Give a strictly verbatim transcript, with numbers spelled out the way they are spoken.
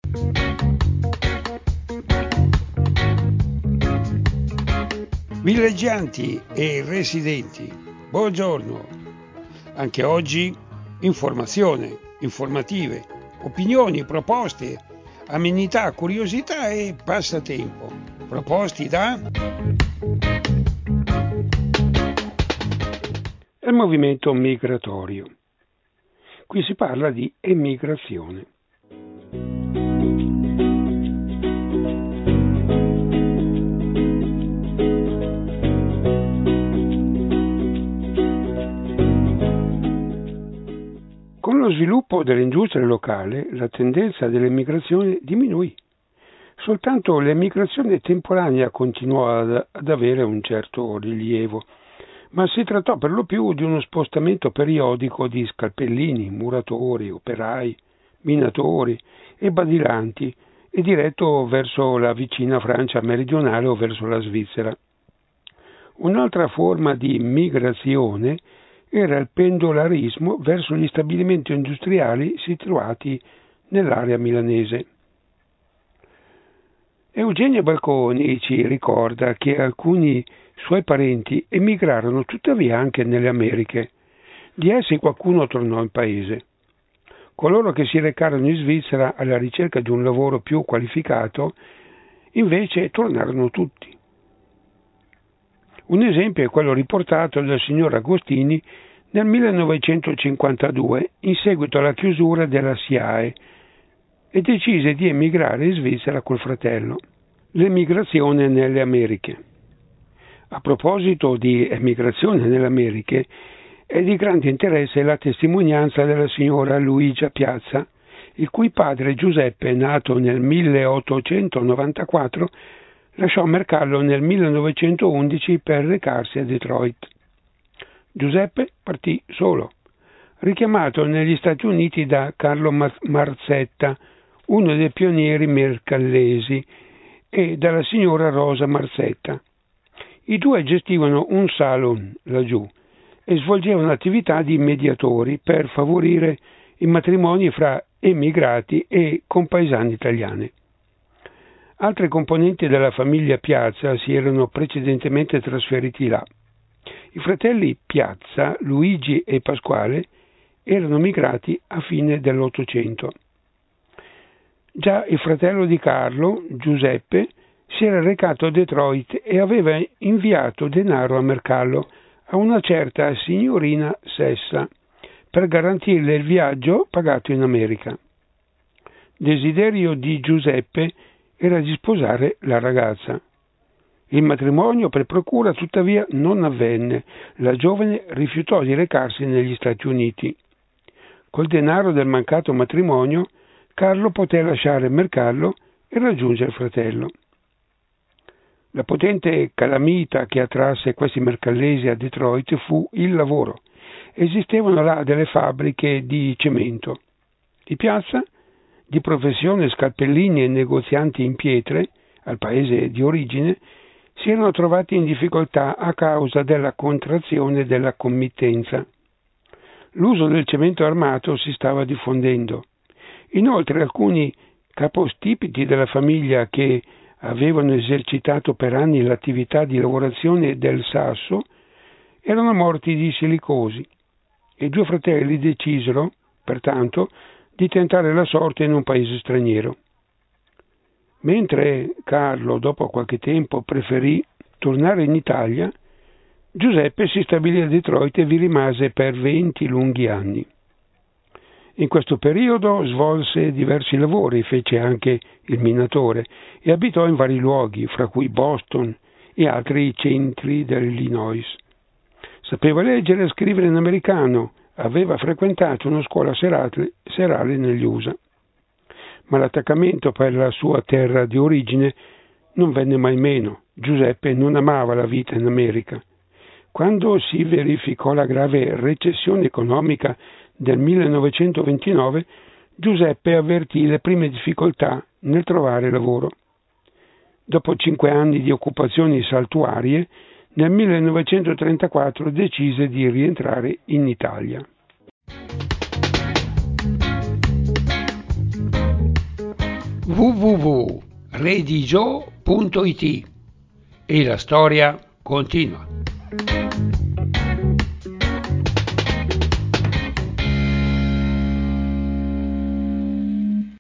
Villeggianti e residenti, buongiorno. Anche oggi informazione, informative, opinioni, proposte, amenità, curiosità e passatempo. Proposti da il movimento migratorio. Qui si parla di emigrazione. Con lo sviluppo dell'industria locale, la tendenza dell'emigrazione diminuì. Soltanto l'emigrazione temporanea continuò ad, ad avere un certo rilievo, ma si trattò per lo più di uno spostamento periodico di scalpellini, muratori, operai, minatori e badilanti e diretto verso la vicina Francia meridionale o verso la Svizzera. Un'altra forma di migrazione era il pendolarismo verso gli stabilimenti industriali situati nell'area milanese. Eugenio Balconi ci ricorda che alcuni suoi parenti emigrarono tuttavia anche nelle Americhe. Di essi qualcuno tornò in paese. Coloro che si recarono in Svizzera alla ricerca di un lavoro più qualificato, invece tornarono tutti. Un esempio è quello riportato dal signor Agostini nel millenovecentocinquantadue in seguito alla chiusura della S I A E e decise di emigrare in Svizzera col fratello. L'emigrazione nelle Americhe. A proposito di emigrazione nelle Americhe, è di grande interesse la testimonianza della signora Luigia Piazza, il cui padre Giuseppe, nato nel milleottocentonovantaquattro, lasciò Mercallo nel millenovecentoundici per recarsi a Detroit. Giuseppe partì solo, richiamato negli Stati Uniti da Carlo Marzetta, uno dei pionieri mercallesi, e dalla signora Rosa Marzetta. I due gestivano un salon laggiù e svolgevano attività di mediatori per favorire i matrimoni fra emigrati e compaesani italiani. Altri componenti della famiglia Piazza si erano precedentemente trasferiti là. I fratelli Piazza, Luigi e Pasquale, erano migrati a fine dell'Ottocento. Già il fratello di Carlo, Giuseppe, si era recato a Detroit e aveva inviato denaro a Mercallo, a una certa signorina Sessa, per garantirle il viaggio pagato in America. Desiderio di Giuseppe era di sposare la ragazza. Il matrimonio per procura tuttavia non avvenne. La giovane rifiutò di recarsi negli Stati Uniti. Col denaro del mancato matrimonio, Carlo poté lasciare Mercallo e raggiungere il fratello. La potente calamita che attrasse questi mercallesi a Detroit fu il lavoro. Esistevano là delle fabbriche di cemento. I Piazza, di professione scalpellini e negozianti in pietre, al paese di origine, si erano trovati in difficoltà a causa della contrazione della committenza. L'uso del cemento armato si stava diffondendo. Inoltre alcuni capostipiti della famiglia che avevano esercitato per anni l'attività di lavorazione del sasso erano morti di silicosi e i due fratelli decisero, pertanto, di tentare la sorte in un paese straniero. Mentre Carlo, dopo qualche tempo, preferì tornare in Italia, Giuseppe si stabilì a Detroit e vi rimase per venti lunghi anni. In questo periodo svolse diversi lavori, fece anche il minatore e abitò in vari luoghi, fra cui Boston e altri centri dell'Illinois. Sapeva leggere e scrivere in americano, aveva frequentato una scuola serale, serale negli U S A. Ma l'attaccamento per la sua terra di origine non venne mai meno. Giuseppe non amava la vita in America. Quando si verificò la grave recessione economica del millenovecentoventinove, Giuseppe avvertì le prime difficoltà nel trovare lavoro. Dopo cinque anni di occupazioni saltuarie, nel millenovecentotrentaquattro decise di rientrare in Italia. w w w punto redigio punto it e la storia continua.